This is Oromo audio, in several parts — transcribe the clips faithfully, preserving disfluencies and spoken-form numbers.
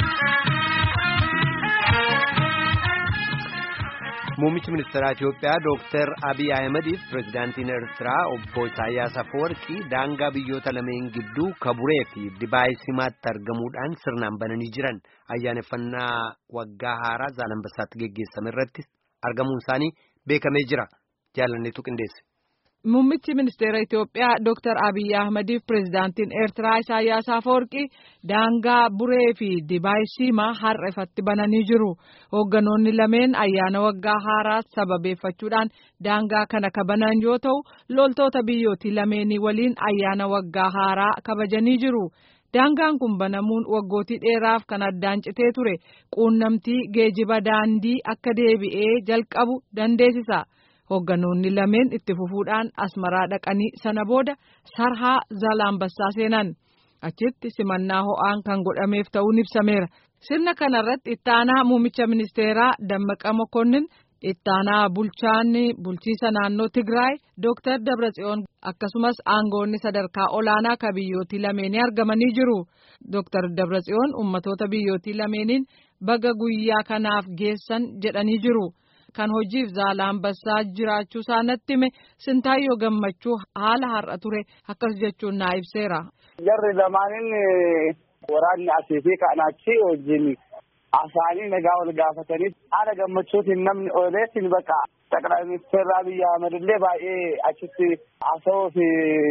Muummichi ministeera Itoophiyaa Dooktar Abiy Ahmed pirezidaantiin Eertiraa obbo Isaayyaas Afwerqii daangaa biyyoota lameen gidduu Kaburee fi Dibaay Simaatti argamuudhaan sirnaan bananii jiran ayyaaneffannaa waggaa haaraa Zaalambassaatti geggeessame irratti argamuun isaanii beekamee jira. Jaalanneetu qindeesse. Muummichi ministeera Itoophiyaa Dooktar Abiy Ahmed pirezidaantiin Eertiraa Isaayyaas Afwerqii daangaa Buree fi Dibaay Simaa har'eefatti bananii jiru. Hoogganoonni lameen ayyaana waggaa haaraa sababeeffachuudhaan daangaa kana kabanan yoo ta'u, loltoota biyyootii lameenii waliin ayyaana waggaa haaraa kabajanii jiru. Daangaan kun banamuun waggootii dheeraaf kan addaan citee ture quunnamtii geejiba daandii akka deebi'ee jalqabu dandeessisa. Hoogganoonni lameen itti fufuudhaan Asmaraa dhaqanii sana booda Sarhaa Zaalambassaa seenan. Achitti simannaa ho'aan kan godhameef ta'uun ibsameera. Sirna kanarratti ittaanaa muummicha ministeeraa Dammaqa Mokonnin, ittaanaa bulchaan bulchiisa naannoo Tigraay Dooktar Dabratsiyoon akkasumas aangoonni sadarkaa olaanaa ka biyyootii lameenii argamanii jiru. Dooktar Dabratsiyoon ummatoota biyyootii lameeniin baga guyyaa kanaaf geessan jedhanii jiru. Kan hojiif Zaalambassaa jiraachuu isaanitti hime Sintaayyoo Gammachuu haala har'a ture akkas jechuun naa ibseera. Jarri lamaaniin waraanni asii fi kan achi wajjin asaanii nagaa wal gaafatanii haala gammachuutiin namni ooleetiin bakka ጠቅላይ ሚኒስትር Abiy Ahmed illee baay'ee achitti haasawuu fi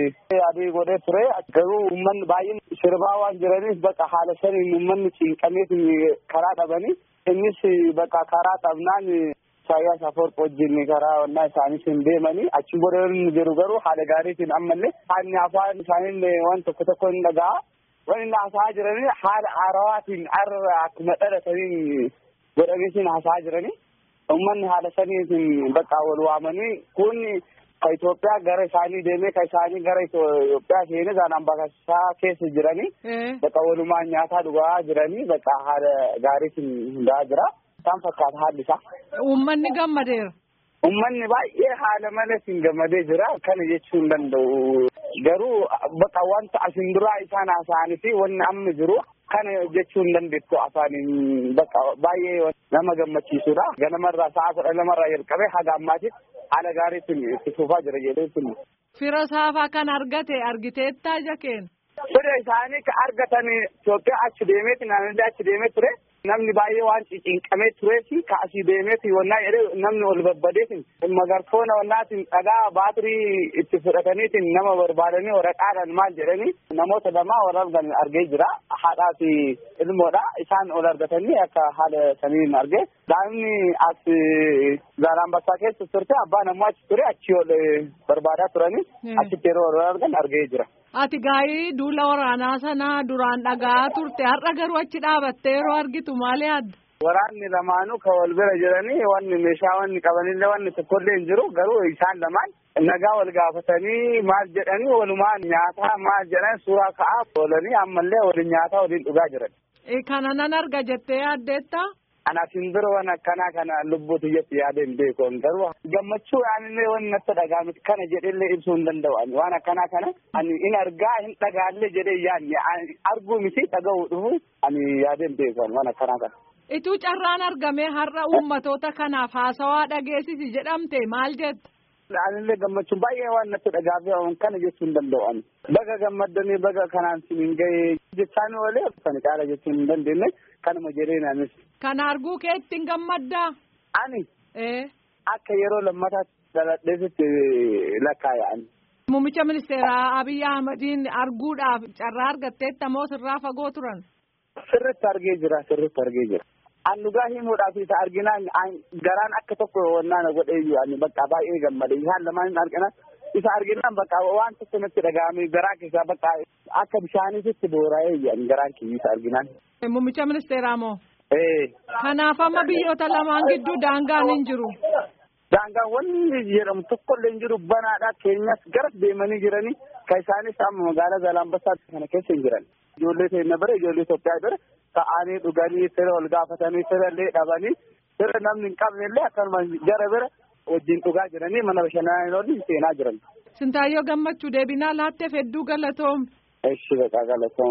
adii godhee ture. Garuu uummanni baay'een sirbaa waan jiraniif bakka haala saniin uummanni cinqameet karaa dhabanii innis bakka karaa dhabnaan Isaayyaas Afwerqii wajjin karaa onnaa isaaniitiin deemanii achi booda jiru garuu haala gaariitiin ammallee haalli afaan isaanii waan tokko tokko hin dhaga'a. Waan inni haasa'aa jiranii haala haarawaatiin arra akkuma dhalatanii godhameetiin haasa'aa jiranii. Uummanni haala saniitiin bakka wal waamanii kun ka Itoophiyaa gara isaanii deemee ka isaanii gara Itoophiyaa seenee Zaalambassaa keessa jiranii bakka walumaan nyaataa dhugaa jiranii bakka haala gaariitiin hundaa jira. Isaan fakkaata haalli isaa. Uummanni gammadeera. Uummanni baay'ee haala malatiin gammadee jira. Kana jechuu hin danda'u. Garuu bakka wanta asin duraa isaan haasa'anii fi wanni amma jiru kana jechuu hin dandeettu afaaniin bakka baay'ee nama gammachiisudha. Ganamarraa sa'a kudha lamarraa jalqabee haga ammaatitti haala gaariitiin itti fufaa jira jedheetiin. Fira saafaa kan argate argiteettaa jakeen. Fira isaanii ka argatan Itoophiyaa achi deemeeti naannoo achi deemee ture. Namni baay'ee waan cinqamee tureefi ka asii deemeeti wannaa jedhee namni ol babbadeetiin magarfoona wannaatiin dhagaa baatirii itti fudhataniitiin nama barbaadanii waraqaadhaan maal jedhanii namoota lamaa wal argan argee jira. Haadhaa fi ilmoodha. Isaan ol argatanii akka haala saniin argee. Daa'imni as Zaalambassaa keessa turte abbaan ammoo achi ture achi ol barbaadaa turanii achitti yeroo wal argan argee jira. Ati gaa'ii duula waraanaa sanaa duraan dhagaa turte har'a garuu achi dhaabattee yeroo argitu maal yaadda? Waraanni lamaanuu ka wal bira jiranii wanni meeshaa wanni qabanillee wanni tokkollee hin jiru garuu isaan lamaan nagaa wal gaafatanii maal jedhanii walumaan nyaataa maal jedhan suuraa ka'aa oolanii ammallee waliin nyaataa waliin dhugaa jiran. Kana nan arga jettee yaaddeetta? Ana simbira waan akkanaa kana lubbuutu jetti yaadeen beekoon garuu gammachuu aanillee wanni natti dhagaame kana jedhellee ibsuu hin danda'u. Waan akkanaa kana ani in argaa hin dhagaallee jedhee yaadne arguu miti dhaga'uu dhufu ani yaadeen beekoon waan akkanaa kana. Ituu carraan argamee har'a uummatoota kanaaf haasawaa dhageessisi jedhamte maal jetta? Anillee gammachuun baay'ee waan natti dhagaafee kana jechuu hin danda'u. Baga gammaddanii baga kanaan siin gahee jechaan oolee kan caala jechuu hin dandeenye kanuma jedhee naanis. Kan arguu keetti hin gammaddaa? Ani ee akka yeroo lammataatti dhaladheesitti lakkaa'an. Muummicha ministeeraa Abiy Ahmediin arguudhaaf carraa argatteetta moo sirraa fagoo turan? Sirriitti argee jira sirriitti argee jira. An dhugaa himuudhaaf isa arginaan garaan akka tokko wannaan godheeyyuu ani bakka baay'ee gammade isaan lamaan argina isa arginaan bakka waan tokko natti dhaga'ame garaa keessaa bakka akka bishaaniitti boora'ee garaan kiyya arginaan. Muummicha ministeeraa moo? Ee. Kanaaf amma biyyoota lamaan gidduu daangaan hin jiru. Daangaan wanni jedhamu tokkollee hin jiru banaadha keenyas gara deemanii jiranii ka isaanis amma magaalaa Zaalambassaa kana keessa hin jiran. Ijoollee keenya bira ijoollee Itoophiyaa bira ta'anii dhuganii fira wal gaafatanii firallee dhabanii fira namni hin qabnellee akkasuma gara bira wajjin dhugaa jiranii mana bashannanaa waliin seenaa jiran. Sintaayyoo Gammachuu deebinaa laatteef hedduu galatoom. Eshi beekaa galatooma.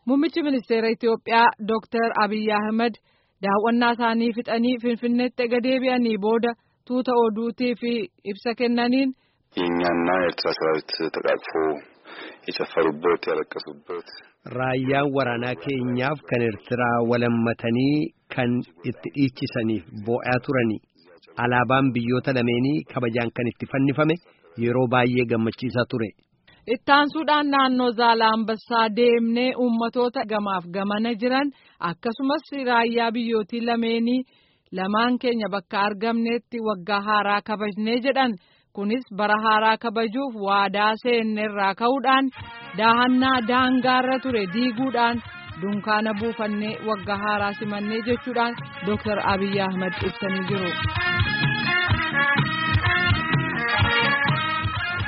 Muummichi ministeera Itoophiyaa Dooktar Abiy Ahmed daawwannaa isaanii fixanii Finfinneetti deebi'anii booda tuuta oduutii fi ibsa kennaniin የኛና የኤርትራ ሰራዊት ተቃቅፎ የጨፈሩበት ያለቀሱበት Raayyaan waraanaa keenyaaf kan Eertiraa walammatanii kan itti dhiichisaniif boo'aa turanii alaabaan biyyoota lameenii kabajaan kan itti fannifame yeroo baay'ee gammachiisaa ture. Ittaansuudhaan naannoo Zaalaambassaa deemnee uummatoota gamaaf gamana jiran akkasumas raayyaa biyyootii lameenii lamaan keenya bakka argamneetti waggaa haaraa kabajnee jedhan. Kunis bara haaraa kabajuuf waadaa seenneerraa ka'uudhaan daahannaa daangaarra ture diiguudhaan dunkaana buufannee waggaa haaraa simannee jechuudhaan Dooktar Abiy Ahmed ibsanii jiru.